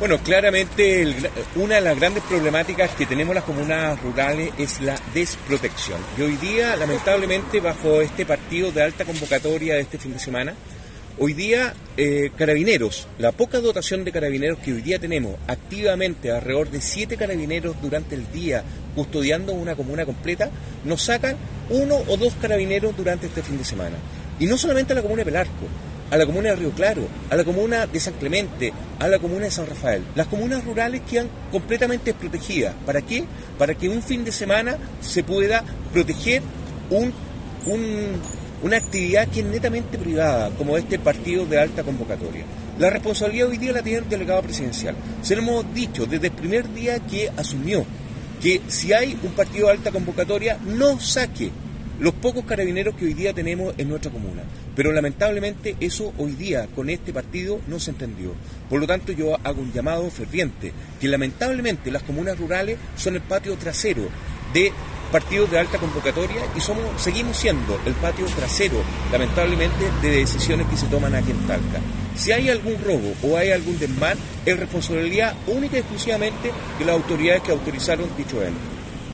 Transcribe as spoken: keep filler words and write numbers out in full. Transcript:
Bueno, claramente el, una de las grandes problemáticas que tenemos las comunas rurales es la desprotección. Y hoy día, lamentablemente, bajo este partido de alta convocatoria de este fin de semana, hoy día eh, carabineros, la poca dotación de carabineros que hoy día tenemos activamente, alrededor de siete carabineros durante el día custodiando una comuna completa, nos sacan uno o dos carabineros durante este fin de semana. Y no solamente a la comuna de Pelarco, a la comuna de Río Claro, a la comuna de San Clemente, a la comuna de San Rafael. Las comunas rurales quedan completamente desprotegidas. ¿Para qué? Para que un fin de semana se pueda proteger un, un, una actividad que es netamente privada, como este partido de alta convocatoria. La responsabilidad hoy día la tiene el delegado presidencial. Se lo hemos dicho desde el primer día que asumió, que si hay un partido de alta convocatoria, no saque los pocos carabineros que hoy día tenemos en nuestra comuna. Pero lamentablemente eso hoy día con este partido no se entendió. Por lo tanto yo hago un llamado ferviente, que lamentablemente las comunas rurales son el patio trasero de partidos de alta convocatoria y somos, seguimos siendo el patio trasero, lamentablemente, de decisiones que se toman aquí en Talca. Si hay algún robo o hay algún desmán, es responsabilidad única y exclusivamente de las autoridades que autorizaron dicho evento.